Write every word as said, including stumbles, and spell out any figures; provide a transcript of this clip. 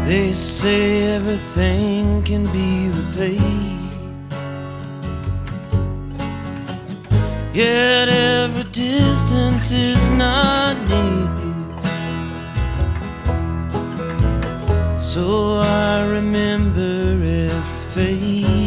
They say everything can be replaced, yet every distance is not near. So I remember every face